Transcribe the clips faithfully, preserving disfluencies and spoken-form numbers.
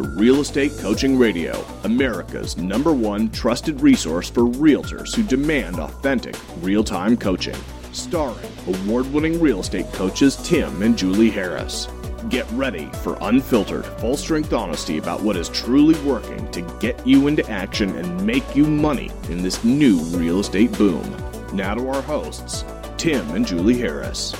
to Real Estate Coaching Radio, America's number one trusted resource for realtors who demand authentic, real-time coaching. Starring award-winning real estate coaches Tim and Julie Harris. Get ready for unfiltered, full-strength honesty about what is truly working to get you into action and make you money in this new real estate boom. Now to our hosts, Tim and Julie Harris.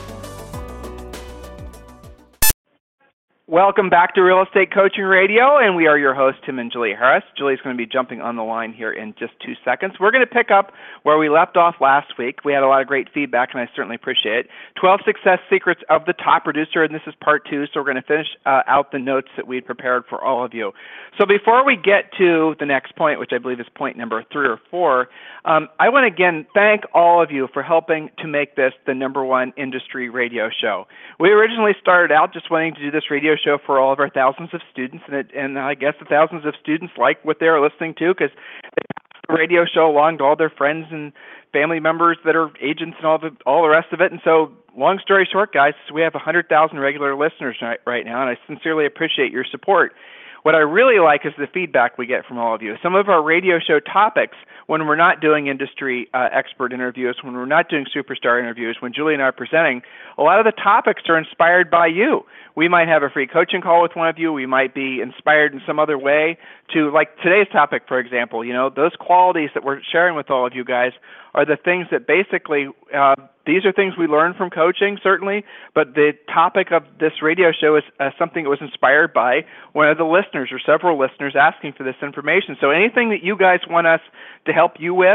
Welcome back to Real Estate Coaching Radio, and we are your hosts, Tim and Julie Harris. Julie's going to be jumping on the line here in just two seconds. We're going to pick up where we left off last week. We had a lot of great feedback, and I certainly appreciate it. twelve Success Secrets of the Top Producer, and this is part two, so we're going to finish uh, out the notes that we had prepared for all of you. So before we get to the next point, which I believe is point number three or four, um, I want to again thank all of you for helping to make this the number one industry radio show. We originally started out just wanting to do this radio show for all of our thousands of students, and, it, and I guess the thousands of students like what they're listening to because they pass the radio show along to all their friends and family members that are agents and all the all the rest of it. And so, long story short, guys, we have one hundred thousand regular listeners right, right now, and I sincerely appreciate your support. What I really like is the feedback we get from all of you. Some of our radio show topics, when we're not doing industry uh, expert interviews, when we're not doing superstar interviews, when Julie and I are presenting, a lot of the topics are inspired by you. We might have a free coaching call with one of you. We might be inspired in some other way to, like today's topic, for example, you know, those qualities that we're sharing with all of you guys are the things that basically, uh, these are things we learn from coaching, certainly, but the topic of this radio show is uh, something that was inspired by one of the listeners or several listeners asking for this information. So anything that you guys want us to help you with,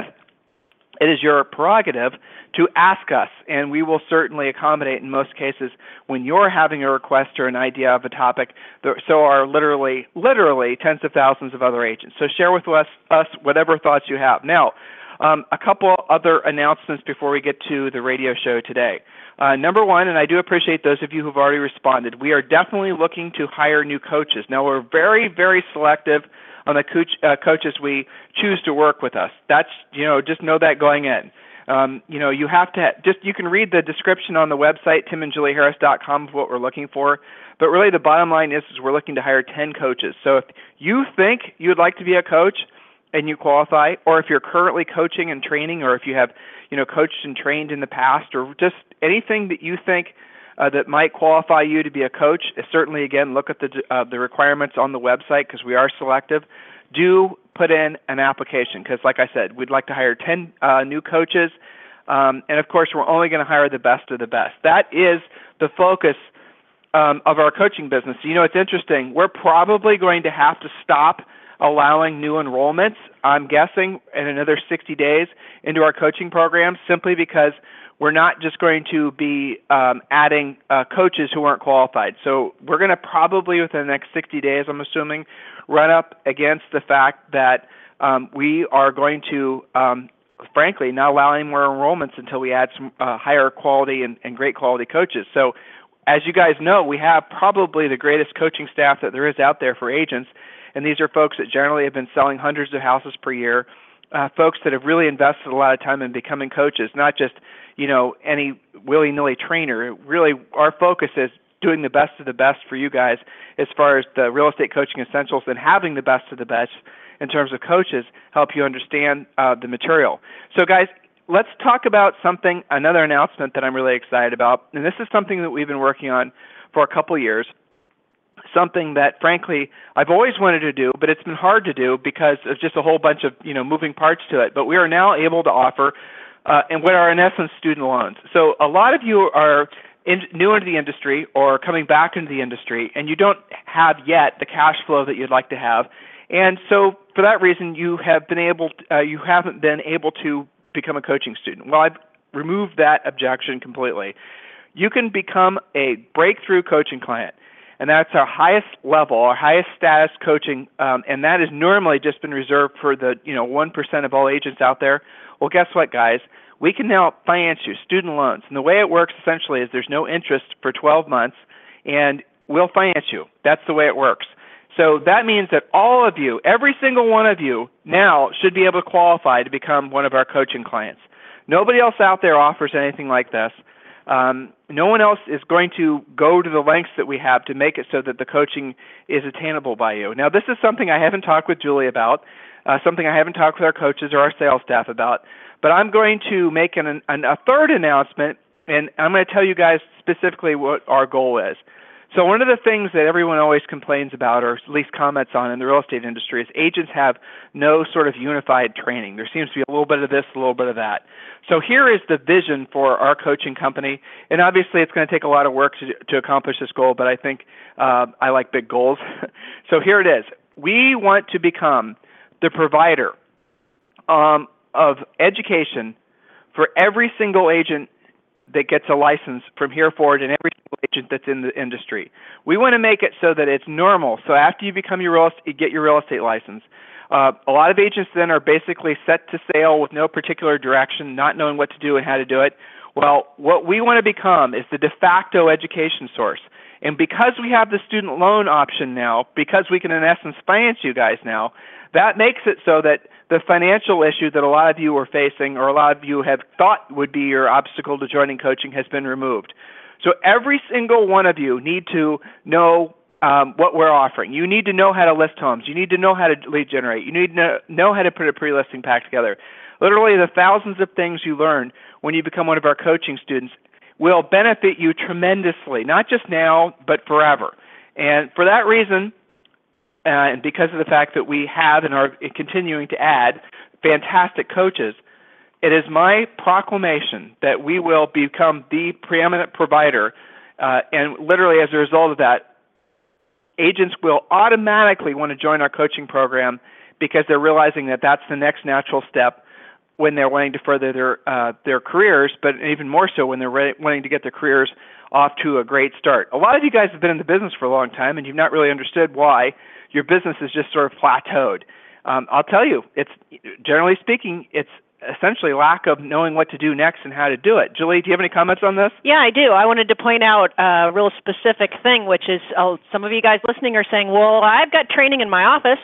it is your prerogative to ask us, and we will certainly accommodate in most cases when you're having a request or an idea of a topic. So are literally, literally tens of thousands of other agents. So share with us, us whatever thoughts you have. Now, um, a couple other announcements before we get to the radio show today. Uh, number one, and I do appreciate those of you who've already responded, we are definitely looking to hire new coaches. Now, we're very, very selective on the coach, uh, coaches we choose to work with us. That's, you know, just know that going in. Um, you know, you have to, ha- just, you can read the description on the website, tim and julie harris dot com, of what we're looking for. But really the bottom line is, is we're looking to hire ten coaches. So if you think you'd like to be a coach and you qualify, or if you're currently coaching and training, or if you have, you know, coached and trained in the past, or just anything that you think Uh, that might qualify you to be a coach, certainly, again, look at the uh, the requirements on the website because we are selective. Do put in an application because, like I said, we'd like to hire ten uh, new coaches. Um, and, of course, we're only going to hire the best of the best. That is the focus um, of our coaching business. You know, it's interesting. We're probably going to have to stop allowing new enrollments, I'm guessing, in another sixty days into our coaching program simply because we're not just going to be um, adding uh, coaches who aren't qualified. So we're going to probably, within the next sixty days, I'm assuming, run up against the fact that um, we are going to, um, frankly, not allow any more enrollments until we add some uh, higher quality and, and great quality coaches. So as you guys know, we have probably the greatest coaching staff that there is out there for agents, and these are folks that generally have been selling hundreds of houses per year, uh, folks that have really invested a lot of time in becoming coaches, not just you know, any willy-nilly trainer. Really, our focus is doing the best of the best for you guys as far as the real estate coaching essentials, and having the best of the best in terms of coaches help you understand uh, the material. So, guys, let's talk about something, another announcement that I'm really excited about, and this is something that we've been working on for a couple years, something that, frankly, I've always wanted to do, but it's been hard to do because there's just a whole bunch of, you know, moving parts to it. But we are now able to offer Uh, and what are, in essence, student loans. So a lot of you are in, new into the industry or coming back into the industry, and you don't have yet the cash flow that you'd like to have. And so for that reason, you have been able to, uh, you haven't been able to become a coaching student. Well, I've removed that objection completely. You can become a breakthrough coaching client, and that's our highest level, our highest status coaching, um, and that has normally just been reserved for the you know one percent of all agents out there. Well, guess what, guys? We can now finance you student loans. And the way it works essentially is there's no interest for twelve months, and we'll finance you. That's the way it works. So that means that all of you, every single one of you, now should be able to qualify to become one of our coaching clients. Nobody else out there offers anything like this. Um, no one else is going to go to the lengths that we have to make it so that the coaching is attainable by you. Now, this is something I haven't talked with Julie about, uh, something I haven't talked with our coaches or our sales staff about, but I'm going to make an, an, a third announcement, and I'm going to tell you guys specifically what our goal is. So one of the things that everyone always complains about, or at least comments on in the real estate industry, is agents have no sort of unified training. There seems to be a little bit of this, a little bit of that. So here is the vision for our coaching company, and obviously it's going to take a lot of work to, to accomplish this goal, but I think uh, I like big goals. So here it is. We want to become the provider um, of education for every single agent that gets a license from here forward and every single agent that's in the industry. We want to make it so that it's normal. So after you become your real, you get your real estate license, uh, a lot of agents then are basically set to sail with no particular direction, not knowing what to do and how to do it. Well, what we want to become is the de facto education source. And because we have the student loan option now, because we can in essence finance you guys now, that makes it so that the financial issue that a lot of you are facing or a lot of you have thought would be your obstacle to joining coaching has been removed. So every single one of you need to know um, what we're offering. You need to know how to list homes. You need to know how to lead generate. You need to know, know how to put a pre-listing pack together. Literally the thousands of things you learn when you become one of our coaching students will benefit you tremendously, not just now, but forever. And for that reason, Uh, and because of the fact that we have and are continuing to add fantastic coaches, it is my proclamation that we will become the preeminent provider. Uh, and literally as a result of that, agents will automatically want to join our coaching program because they're realizing that that's the next natural step when they're wanting to further their uh, their careers, but even more so when they're ready, wanting to get their careers off to a great start. A lot of you guys have been in the business for a long time, and you've not really understood why your business is just sort of plateaued. Um, I'll tell you, it's generally speaking, it's essentially lack of knowing what to do next and how to do it. Julie, do you have any comments on this? Yeah, I do. I wanted to point out a real specific thing, which is oh, some of you guys listening are saying, well, I've got training in my office.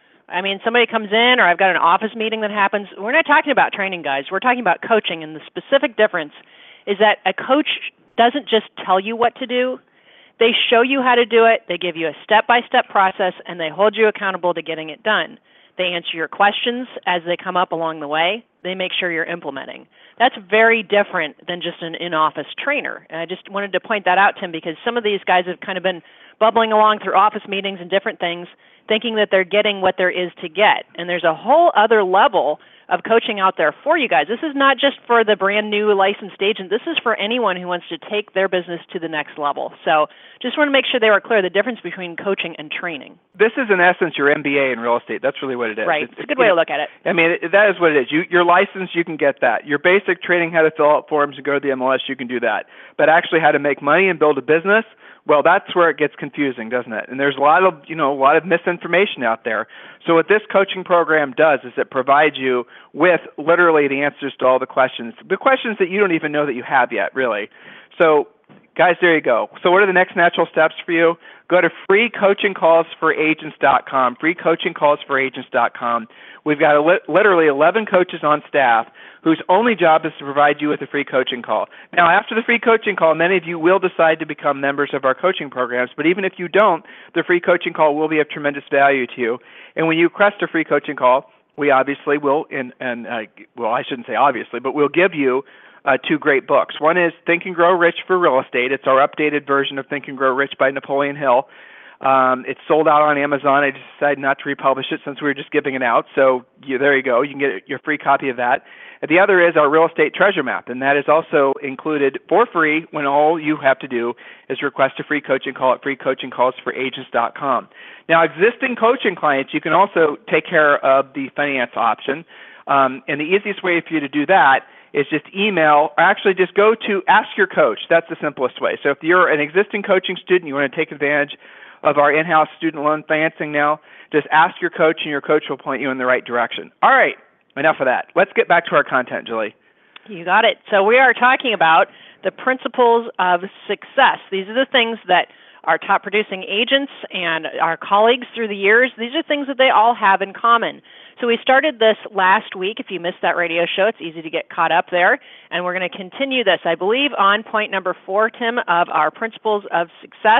I mean, somebody comes in or I've got an office meeting that happens. We're not talking about training, guys. We're talking about coaching, and the specific difference is that a coach doesn't just tell you what to do. They show you how to do it, they give you a step-by-step process, and they hold you accountable to getting it done. They answer your questions as they come up along the way. They make sure you're implementing. That's very different than just an in-office trainer. And I just wanted to point that out, Tim, because some of these guys have kind of been bubbling along through office meetings and different things, thinking that they're getting what there is to get. And there's a whole other level of coaching out there for you guys. This is not just for the brand new licensed agent. This is for anyone who wants to take their business to the next level. So just want to make sure they were clear the difference between coaching and training. This is in essence your M B A in real estate. That's really what it is. Right. It's, it's a good way to look at it. I mean, it, that is what it is. You, your license, you can get that. Your basic training how to fill out forms and go to the M L S, you can do that. But actually how to make money and build a business, well, that's where it gets confusing, doesn't it? And there's a lot of, you know, a lot of misinformation out there. So what this coaching program does is it provides you with literally the answers to all the questions, the questions that you don't even know that you have yet, really. So, guys, there you go. So what are the next natural steps for you? Go to free coaching calls for agents dot com, free coaching calls for agents dot com. We've got a li- literally eleven coaches on staff whose only job is to provide you with a free coaching call. Now, after the free coaching call, many of you will decide to become members of our coaching programs, but even if you don't, the free coaching call will be of tremendous value to you. And when you request a free coaching call, we obviously will, and, and uh, well, I shouldn't say obviously, but we'll give you uh, two great books. One is Think and Grow Rich for Real Estate. It's our updated version of Think and Grow Rich by Napoleon Hill. Um, it's sold out on Amazon. I just decided not to republish it since we were just giving it out. So you, there you go. You can get your free copy of that. And the other is our Real Estate Treasure Map, and that is also included for free when all you have to do is request a free coaching call at free coaching calls for agents dot com. Now, existing coaching clients, you can also take care of the finance option. Um, and the easiest way for you to do that is just email, or actually just go to Ask Your Coach. That's the simplest way. So if you're an existing coaching student, you want to take advantage of our in-house student loan financing now, just ask your coach, and your coach will point you in the right direction. All right, enough of that. Let's get back to our content, Julie. You got it. So we are talking about the principles of success. These are the things that our top producing agents and our colleagues through the years, these are things that they all have in common. So we started this last week. If you missed that radio show, it's easy to get caught up there. And we're going to continue this, I believe, on point number four, Tim, of our principles of success.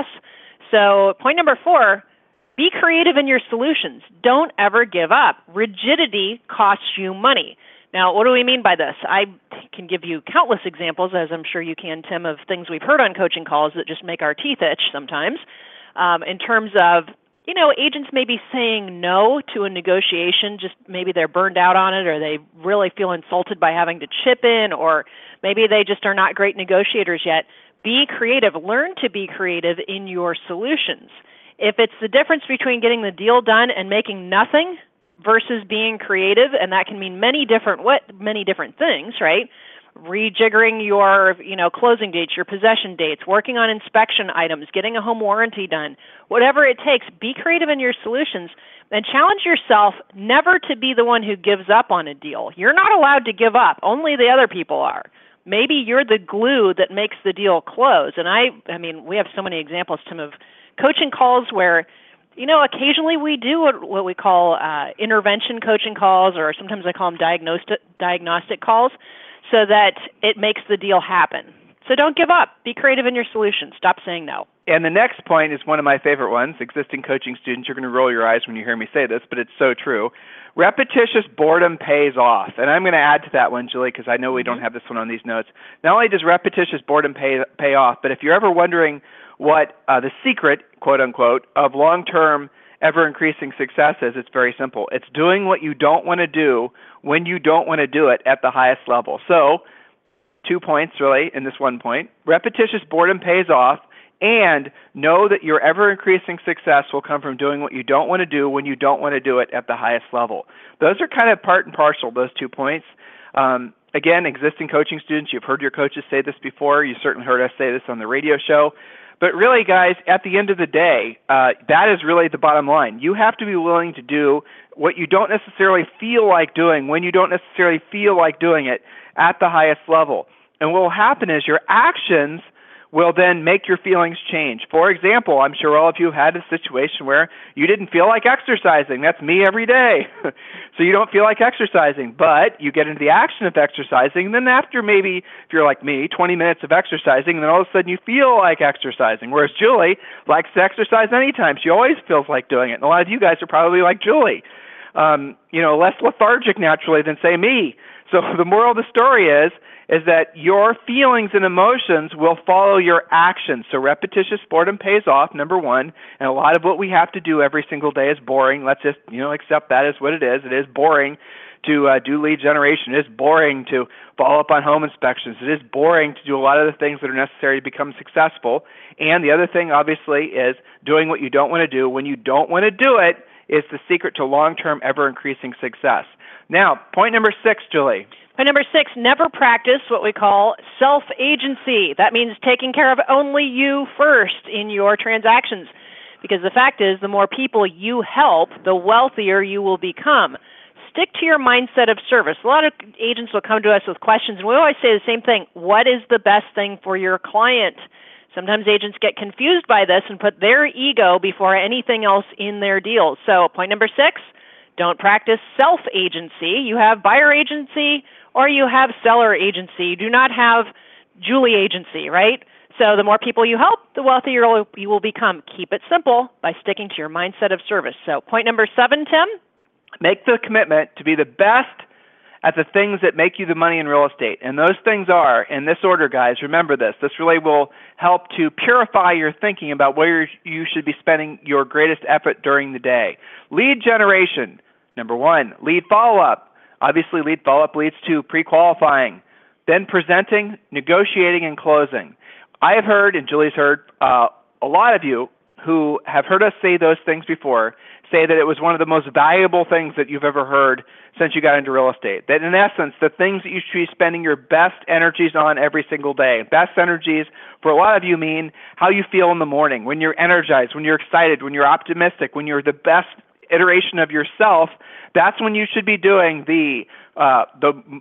So point number four, be creative in your solutions. Don't ever give up. Rigidity costs you money. Now, what do we mean by this? I can give you countless examples, as I'm sure you can, Tim, of things we've heard on coaching calls that just make our teeth itch sometimes, um, in terms of, you know, agents may be saying no to a negotiation, just maybe they're burned out on it, or they really feel insulted by having to chip in, or maybe they just are not great negotiators yet. Be creative. Learn to be creative in your solutions. If it's the difference between getting the deal done and making nothing versus being creative, and that can mean many different what many different things, right? Rejiggering your, you know, closing dates, your possession dates, working on inspection items, getting a home warranty done, whatever it takes, be creative in your solutions and challenge yourself never to be the one who gives up on a deal. You're not allowed to give up. Only the other people are. Maybe you're the glue that makes the deal close. And I, I mean, we have so many examples, Tim, of coaching calls where, you know, occasionally we do what, what we call uh, intervention coaching calls, or sometimes I call them diagnostic, diagnostic calls, so that it makes the deal happen. So don't give up. Be creative in your solutions. Stop saying no. And the next point is one of my favorite ones. Existing coaching students, you're going to roll your eyes when you hear me say this, but it's so true. Repetitious boredom pays off. And I'm going to add to that one, Julie, because I know we don't have this one on these notes. Not only does repetitious boredom pay, pay off, but if you're ever wondering what uh, the secret, quote unquote, of long-term ever-increasing success is, it's very simple. It's doing what you don't want to do when you don't want to do it at the highest level. So two points, really, in this one point. Repetitious boredom pays off, and know that your ever-increasing success will come from doing what you don't want to do when you don't want to do it at the highest level. Those are kind of part and parcel, those two points. Um, again, existing coaching students, you've heard your coaches say this before. You certainly heard us say this on the radio show. But really, guys, at the end of the day, uh, that is really the bottom line. You have to be willing to do what you don't necessarily feel like doing when you don't necessarily feel like doing it at the highest level. And what will happen is your actions will then make your feelings change. For example, I'm sure all of you have had a situation where you didn't feel like exercising. That's me every day. So you don't feel like exercising, but you get into the action of exercising, and then after maybe, if you're like me, twenty minutes of exercising, and then all of a sudden you feel like exercising, whereas Julie likes to exercise anytime. She always feels like doing it, and a lot of you guys are probably like Julie, um, you know, less lethargic naturally than, say, me. So the moral of the story is, is that your feelings and emotions will follow your actions. So repetitious boredom pays off, number one, and a lot of what we have to do every single day is boring. Let's just, you know, accept that as what it is. It is boring to uh, do lead generation. It is boring to follow up on home inspections. It is boring to do a lot of the things that are necessary to become successful. And the other thing, obviously, is doing what you don't want to do when you don't want to do it is the secret to long-term, ever-increasing success. Now, point number six, Julie. Point number six, never practice what we call self-agency. That means taking care of only you first in your transactions. Because the fact is, the more people you help, the wealthier you will become. Stick to your mindset of service. A lot of agents will come to us with questions, and we always say the same thing. What is the best thing for your client? Sometimes agents get confused by this and put their ego before anything else in their deals. So point number six, don't practice self-agency. You have buyer agency or you have seller agency. You do not have Julie agency, right? So the more people you help, the wealthier you will become. Keep it simple by sticking to your mindset of service. So point number seven, Tim? Make the commitment to be the best at the things that make you the money in real estate. And those things are, in this order, guys, remember this. This really will help to purify your thinking about where you should be spending your greatest effort during the day. Lead generation, number one. Lead follow-up. Obviously, lead follow-up leads to pre-qualifying. Then presenting, negotiating, and closing. I have heard, and Julie's heard, uh, a lot of you who have heard us say those things before say that it was one of the most valuable things that you've ever heard since you got into real estate. That in essence, the things that you should be spending your best energies on every single day. Best energies for a lot of you mean how you feel in the morning, when you're energized, when you're excited, when you're optimistic, when you're the best iteration of yourself. That's when you should be doing the uh, the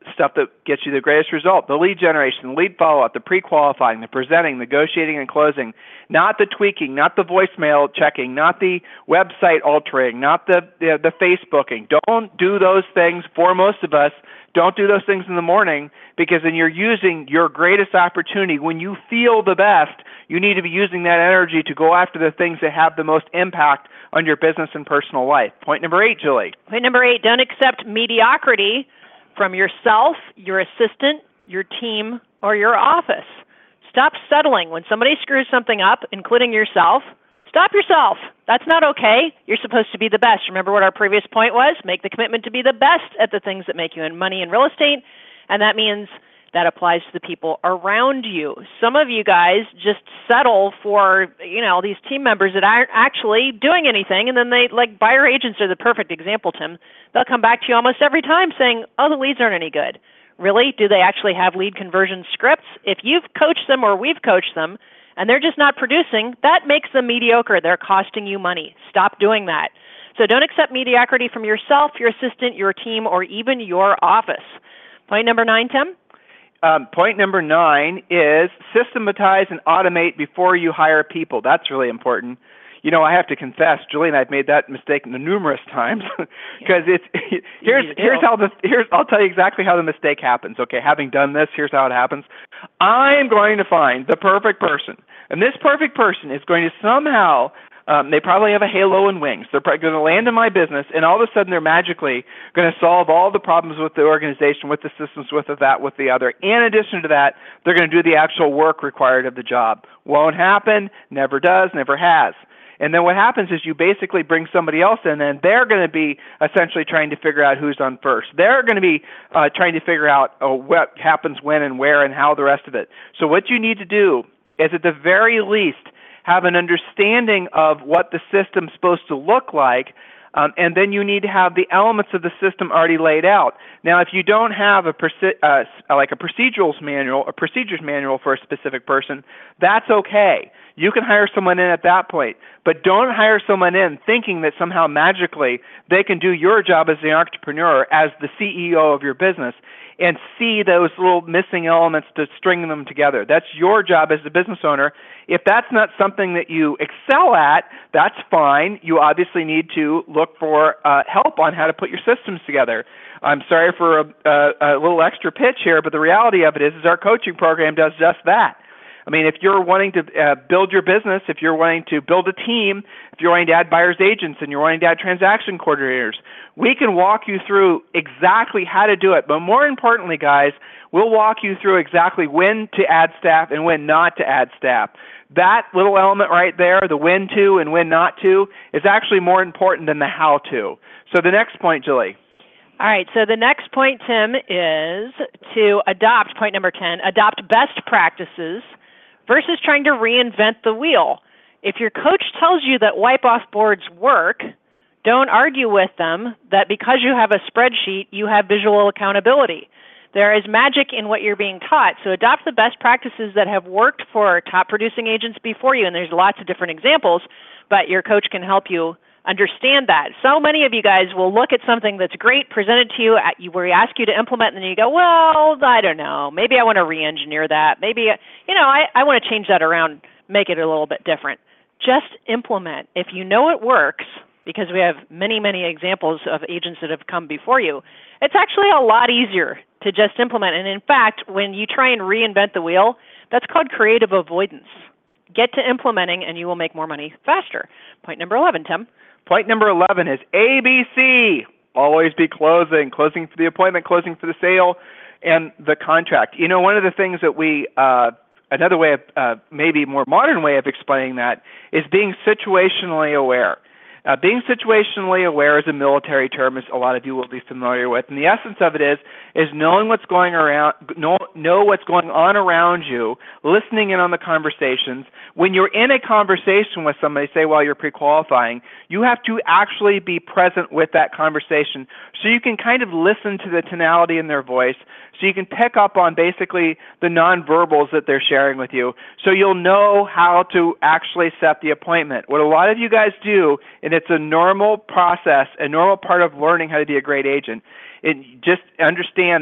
stuff that gets you the greatest result. The lead generation, the lead follow-up, the pre-qualifying, the presenting, negotiating, and closing. Not the tweaking, not the voicemail checking, not the website altering, not the, the, the Facebooking. Don't do those things for most of us. Don't do those things in the morning, because then you're using your greatest opportunity. When you feel the best, you need to be using that energy to go after the things that have the most impact on your business and personal life. Point number eight, Julie. Point number eight, don't accept mediocrity from yourself, your assistant, your team, or your office. Stop settling. When somebody screws something up, including yourself, stop yourself. That's not okay. You're supposed to be the best. Remember what our previous point was? Make the commitment to be the best at the things that make you money in real estate, and that means that applies to the people around you. Some of you guys just settle for, you know, these team members that aren't actually doing anything, and then they, like, buyer agents are the perfect example, Tim. They'll come back to you almost every time saying, oh, the leads aren't any good. Really? Do they actually have lead conversion scripts? If you've coached them or we've coached them, and they're just not producing, that makes them mediocre. They're costing you money. Stop doing that. So don't accept mediocrity from yourself, your assistant, your team, or even your office. Point number nine, Tim? Um, point number nine is systematize and automate before you hire people. That's really important. You know, I have to confess, Julie and I've made that mistake numerous times, because it's here's here's how the here's I'll tell you exactly how the mistake happens. Okay, having done this, here's how it happens. I'm going to find the perfect person, and this perfect person is going to somehow. Um, they probably have a halo and wings. They're probably going to land in my business, and all of a sudden they're magically going to solve all the problems with the organization, with the systems, with the that, with the other. In addition to that, they're going to do the actual work required of the job. Won't happen, never does, never has. And then what happens is you basically bring somebody else in, and they're going to be essentially trying to figure out who's on first. They're going to be uh, trying to figure out uh, what happens when and where and how, the rest of it. So what you need to do is, at the very least, have an understanding of what the system's supposed to look like, um, and then you need to have the elements of the system already laid out. Now, if you don't have a uh, like a procedurals manual, a procedures manual for a specific person, that's okay. You can hire someone in at that point, but don't hire someone in thinking that somehow magically they can do your job as the entrepreneur, as the C E O of your business, and see those little missing elements to string them together. That's your job as the business owner. If that's not something that you excel at, that's fine. You obviously need to look for uh, help on how to put your systems together. I'm sorry for a, a, a little extra pitch here, but the reality of it is, is our coaching program does just that. I mean, if you're wanting to uh, build your business, if you're wanting to build a team, if you're wanting to add buyer's agents and you're wanting to add transaction coordinators, we can walk you through exactly how to do it. But more importantly, guys, we'll walk you through exactly when to add staff and when not to add staff. That little element right there, the when to and when not to, is actually more important than the how to. So the next point, Julie. All right, so the next point, Tim, is to adopt, point number ten, adopt best practices versus trying to reinvent the wheel. If your coach tells you that wipe-off boards work, don't argue with them that because you have a spreadsheet, you have visual accountability. There is magic in what you're being taught, so adopt the best practices that have worked for top-producing agents before you, and there's lots of different examples, but your coach can help you understand that. So many of you guys will look at something that's great, presented to you, at you where we ask you to implement, and then you go, well, I don't know, maybe I want to re-engineer that. Maybe, you know, I, I want to change that around, make it a little bit different. Just implement. If you know it works, because we have many, many examples of agents that have come before you, it's actually a lot easier to just implement. And in fact, when you try and reinvent the wheel, that's called creative avoidance. Get to implementing, and you will make more money faster. Point number eleven, Tim. Point number eleven is A B C. Always be closing. Closing for the appointment, closing for the sale, and the contract. You know, one of the things that we, uh, another way of, uh, maybe more modern way of explaining that is being situationally aware. Uh, being situationally aware is a military term, as a lot of you will be familiar with. And the essence of it is, is knowing what's going around, know, know what's going on around you, listening in on the conversations. When you're in a conversation with somebody, say while you're pre-qualifying, you have to actually be present with that conversation so you can kind of listen to the tonality in their voice, so you can pick up on basically the nonverbals that they're sharing with you, so you'll know how to actually set the appointment. What a lot of you guys do, and it's a normal process, a normal part of learning how to be a great agent, it, just understand that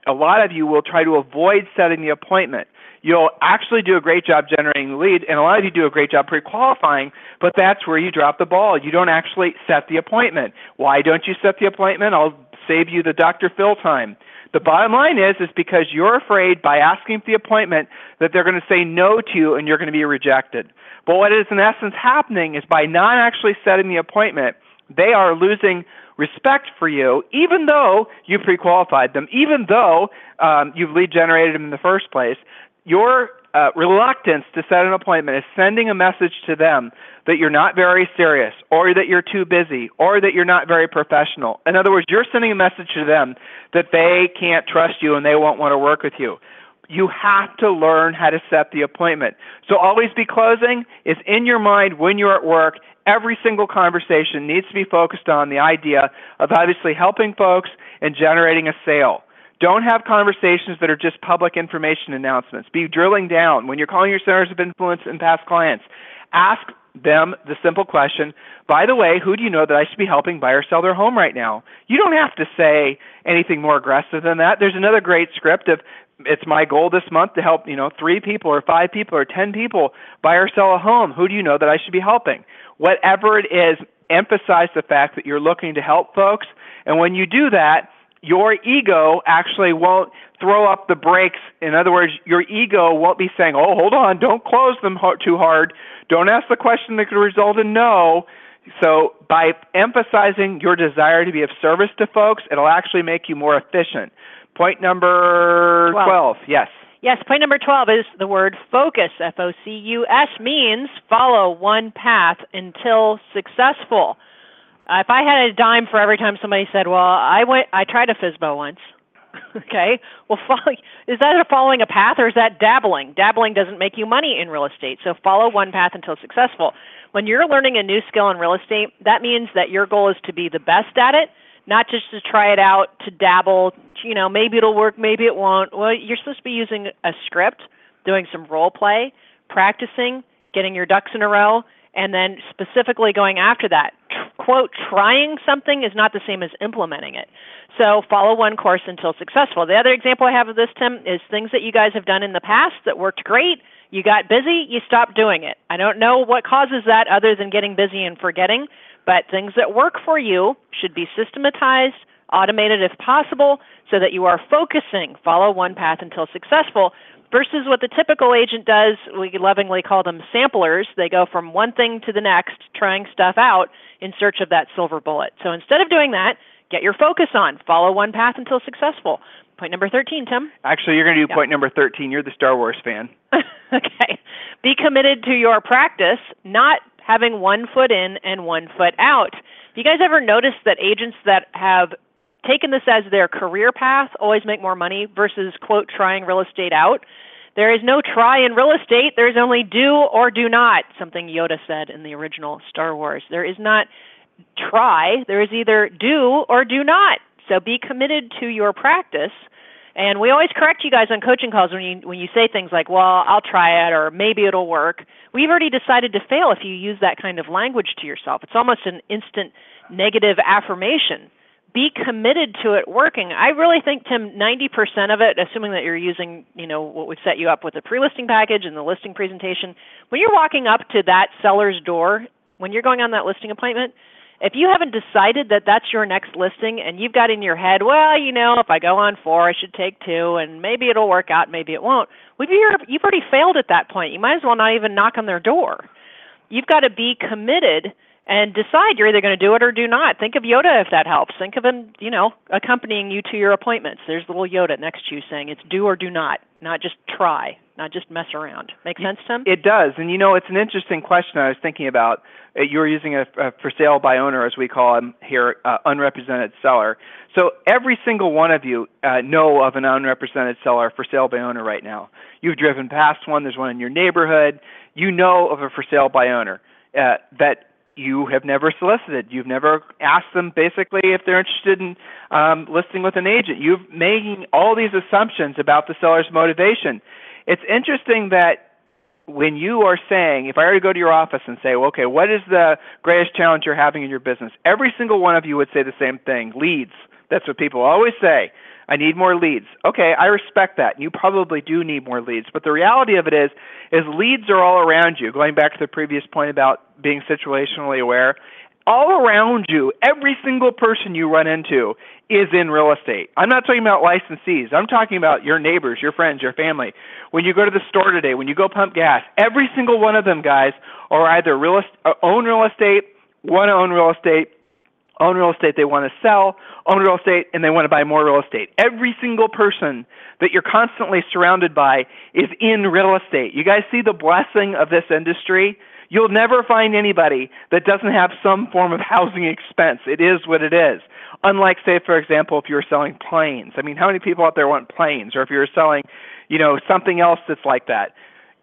a lot of you will try to avoid setting the appointment. You'll actually do a great job generating the lead, and a lot of you do a great job pre-qualifying, but that's where you drop the ball. You don't actually set the appointment. Why don't you set the appointment? I'll save you the Doctor Phil time. The bottom line is, is because you're afraid by asking for the appointment that they're going to say no to you and you're going to be rejected. But what is in essence happening is by not actually setting the appointment, they are losing respect for you, even though you pre-qualified them, even though um, you've lead generated them in the first place. Your uh, reluctance to set an appointment is sending a message to them that you're not very serious, or that you're too busy, or that you're not very professional. In other words, you're sending a message to them that they can't trust you and they won't want to work with you. You have to learn how to set the appointment. So Always Be Closing is in your mind when you're at work. Every single conversation needs to be focused on the idea of obviously helping folks and generating a sale. Don't have conversations that are just public information announcements. Be drilling down. When you're calling your centers of influence and past clients, ask them the simple question, by the way, who do you know that I should be helping buy or sell their home right now? You don't have to say anything more aggressive than that. There's another great script of, it's my goal this month to help, you know, three people or five people or ten people buy or sell a home. Who do you know that I should be helping? Whatever it is, emphasize the fact that you're looking to help folks. And when you do that, your ego actually won't throw up the brakes. In other words, your ego won't be saying, oh, hold on, don't close them too hard. Don't ask the question that could result in no. So by emphasizing your desire to be of service to folks, it'll actually make you more efficient. Point number twelve. twelve. Yes. Yes, point number twelve is the word focus. F O C U S means follow one path until successful. Uh, if I had a dime for every time somebody said, well, I went, I tried a F S B O once. Okay, well, follow, is that a following a path or is that dabbling? Dabbling doesn't make you money in real estate, so follow one path until successful. When you're learning a new skill in real estate, that means that your goal is to be the best at it, not just to try it out, to dabble, you know, maybe it'll work, maybe it won't. Well, you're supposed to be using a script, doing some role play, practicing, getting your ducks in a row, and then specifically going after that. Quote, trying something is not the same as implementing it. So follow one course until successful. The other example I have of this, Tim, is things that you guys have done in the past that worked great. You got busy, you stopped doing it. I don't know what causes that other than getting busy and forgetting, but things that work for you should be systematized, automated if possible, so that you are focusing, follow one path until successful, versus what the typical agent does. We lovingly call them samplers. They go from one thing to the next, trying stuff out in search of that silver bullet. So instead of doing that, get your focus on, follow one path until successful. Point number thirteen, Tim. Actually, you're going to do yeah. point number thirteen. You're the Star Wars fan. Okay. Be committed to your practice, not having one foot in and one foot out. Have you guys ever noticed that agents that have taken this as their career path always make more money versus, quote, trying real estate out? There is no try in real estate. There's only do or do not, something Yoda said in the original Star Wars. There is not try. There is either do or do not. So be committed to your practice. And we always correct you guys on coaching calls when you when you say things like, well, I'll try it, or maybe it'll work. We've already decided to fail if you use that kind of language to yourself. It's almost an instant negative affirmation. Be committed to it working. I really think, Tim, ninety percent of it, assuming that you're using, you know, what we've set you up with the pre-listing package and the listing presentation, when you're walking up to that seller's door, when you're going on that listing appointment, if you haven't decided that that's your next listing and you've got in your head, well, you know, if I go on four, I should take two, and maybe it'll work out, maybe it won't, well, you've already failed at that point. You might as well not even knock on their door. You've got to be committed and decide you're either going to do it or do not. Think of Yoda if that helps. Think of him, you know, accompanying you to your appointments. There's the little Yoda next to you saying it's do or do not, not just try, not just mess around. Make sense, Tim? It does. And, you know, it's an interesting question I was thinking about. Uh, you were using a, a for sale by owner, as we call him here, uh, unrepresented seller. So every single one of you uh, know of an unrepresented seller for sale by owner right now. You've driven past one. There's one in your neighborhood. You know of a for sale by owner uh, that you have never solicited. You've never asked them basically if they're interested in um, listing with an agent. You've making all these assumptions about the seller's motivation. It's interesting that when you are saying, if I were to go to your office and say, well, okay, what is the greatest challenge you're having in your business? Every single one of you would say the same thing, leads. That's what people always say. I need more leads. Okay, I respect that. You probably do need more leads. But the reality of it is, is leads are all around you. Going back to the previous point about being situationally aware, all around you, every single person you run into is in real estate. I'm not talking about licensees. I'm talking about your neighbors, your friends, your family. When you go to the store today, when you go pump gas, every single one of them, guys, are either real est- own real estate, want to own real estate, own real estate they want to sell, own real estate, and they want to buy more real estate. Every single person that you're constantly surrounded by is in real estate. You guys see the blessing of this industry? You'll never find anybody that doesn't have some form of housing expense. It is what it is. Unlike, say, for example, if you were selling planes. I mean, how many people out there want planes? Or if you're selling, you know, something else that's like that.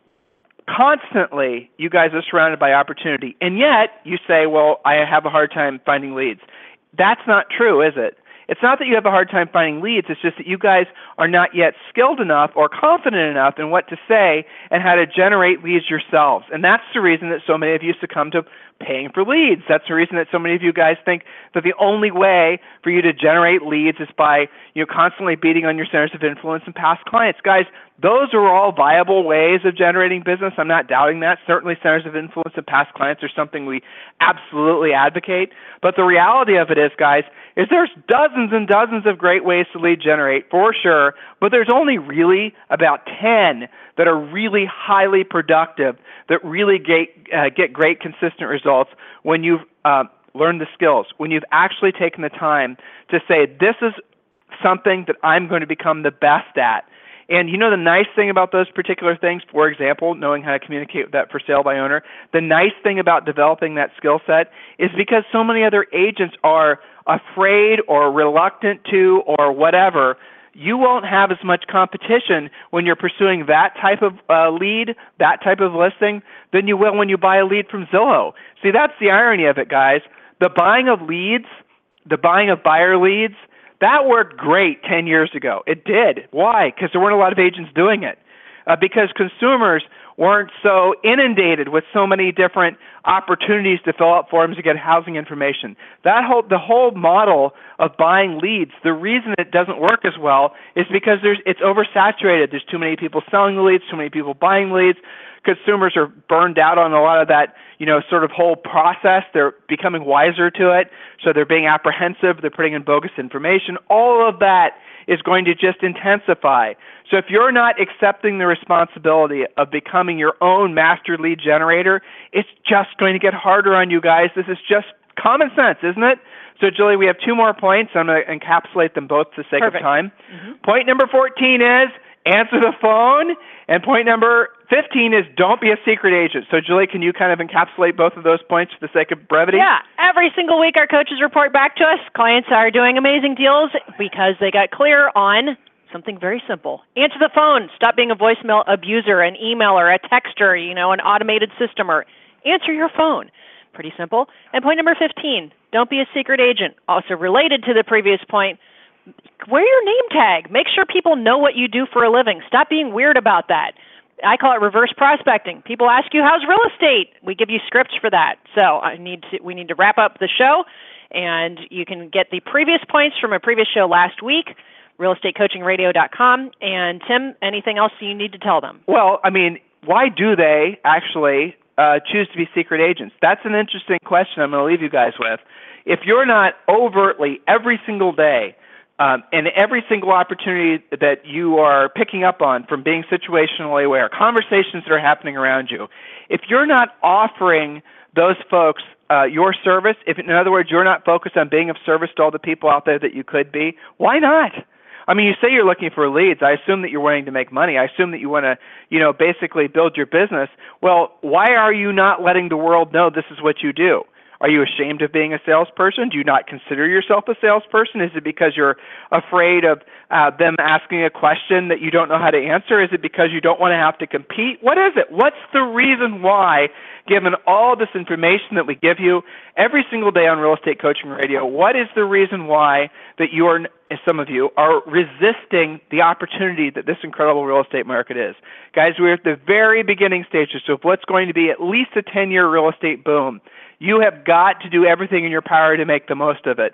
Constantly, you guys are surrounded by opportunity. And yet, you say, well, I have a hard time finding leads. That's not true, is it? It's not that you have a hard time finding leads. It's just that you guys are not yet skilled enough or confident enough in what to say and how to generate leads yourselves. And that's the reason that so many of you succumb to paying for leads. That's the reason that so many of you guys think that the only way for you to generate leads is by, you know, constantly beating on your centers of influence and past clients. Guys, those are all viable ways of generating business. I'm not doubting that. Certainly centers of influence and past clients are something we absolutely advocate. But the reality of it is, guys, is there's dozens and dozens of great ways to lead generate, for sure, but there's only really about ten that are really highly productive, that really get, uh, get great consistent results when you've uh, learned the skills, when you've actually taken the time to say, this is something that I'm going to become the best at. And you know the nice thing about those particular things, for example, knowing how to communicate with that for sale by owner, the nice thing about developing that skill set is because so many other agents are afraid or reluctant to or whatever, you won't have as much competition when you're pursuing that type of uh, lead, that type of listing, than you will when you buy a lead from Zillow. See, that's the irony of it, guys. The buying of leads, the buying of buyer leads, that worked great ten years ago. It did. Why? Because there weren't a lot of agents doing it. Uh, because consumers weren't so inundated with so many different opportunities to fill out forms to get housing information. That whole the whole model of buying leads, the reason it doesn't work as well is because there's it's oversaturated. There's too many people selling the leads, too many people buying leads. Consumers are burned out on a lot of that, you know, sort of whole process. They're becoming wiser to it, so they're being apprehensive. They're putting in bogus information. All of that is going to just intensify. So if you're not accepting the responsibility of becoming your own master lead generator, it's just going to get harder on you guys. This is just common sense, isn't it? So, Julie, we have two more points. I'm going to encapsulate them both for the sake Perfect. of time. Mm-hmm. Point number fourteen is answer the phone. And point number fifteen is don't be a secret agent. So, Julie, can you kind of encapsulate both of those points for the sake of brevity? Yeah. Every single week our coaches report back to us. Clients are doing amazing deals because they got clear on something very simple. Answer the phone. Stop being a voicemail abuser, an emailer, a texter, you know, an automated system, or answer your phone. Pretty simple. And point number fifteen, don't be a secret agent. Also related to the previous point, wear your name tag. Make sure people know what you do for a living. Stop being weird about that. I call it reverse prospecting. People ask you, how's real estate? We give you scripts for that. So I need to, we need to wrap up the show, and you can get the previous points from a previous show last week, real estate coaching radio dot com. And Tim, anything else you need to tell them? Well, I mean, why do they actually uh, choose to be secret agents? That's an interesting question I'm going to leave you guys with. If you're not overtly every single day Um, and every single opportunity that you are picking up on from being situationally aware, conversations that are happening around you, if you're not offering those folks uh, your service, if in other words you're not focused on being of service to all the people out there that you could be, why not? I mean, you say you're looking for leads. I assume that you're wanting to make money. I assume that you want to, you know, basically build your business. Well, why are you not letting the world know this is what you do? Are you ashamed of being a salesperson? Do you not consider yourself a salesperson? Is it because you're afraid of uh, them asking a question that you don't know how to answer? Is it because you don't want to have to compete? What is it? What's the reason why, given all this information that we give you every single day on Real Estate Coaching Radio, what is the reason why that you are, some of you, are resisting the opportunity that this incredible real estate market is? Guys, we're at the very beginning stages of what's going to be at least a ten-year real estate boom. You have got to do everything in your power to make the most of it.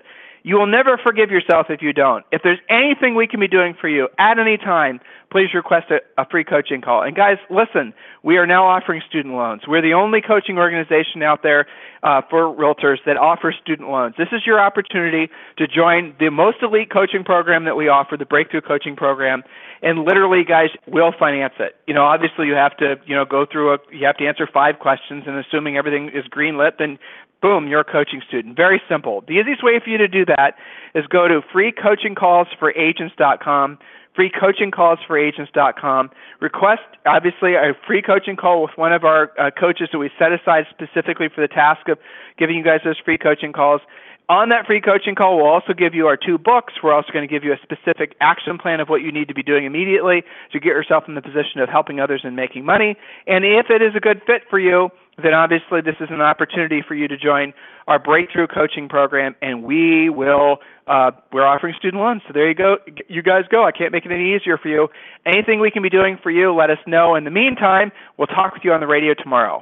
You will never forgive yourself if you don't. If there's anything we can be doing for you at any time, please request a, a free coaching call. And guys, listen, we are now offering student loans. We're the only coaching organization out there uh, for realtors that offers student loans. This is your opportunity to join the most elite coaching program that we offer, the Breakthrough Coaching Program. And literally, guys, we'll finance it. You know, obviously you have to, you know, go through a, you have to answer five questions, and assuming everything is green-lit, then boom, you're a coaching student. Very simple. The easiest way for you to do that is go to free coaching calls for agents dot com, free coaching calls for agents dot com. Request, obviously, a free coaching call with one of our uh, coaches that we set aside specifically for the task of giving you guys those free coaching calls. On that free coaching call, we'll also give you our two books. We're also going to give you a specific action plan of what you need to be doing immediately to get yourself in the position of helping others and making money. And if it is a good fit for you, then obviously this is an opportunity for you to join our Breakthrough Coaching Program, and we will, uh, we're offering student loans. So there you go. You guys go. I can't make it any easier for you. Anything we can be doing for you, let us know. In the meantime, we'll talk with you on the radio tomorrow.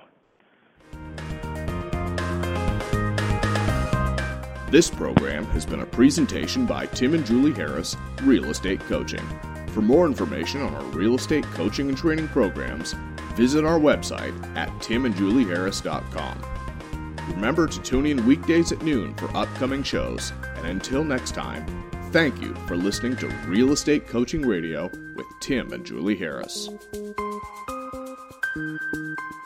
This program has been a presentation by Tim and Julie Harris, Real Estate Coaching. For more information on our real estate coaching and training programs, visit our website at tim and julie harris dot com. Remember to tune in weekdays at noon for upcoming shows, and until next time, thank you for listening to Real Estate Coaching Radio with Tim and Julie Harris.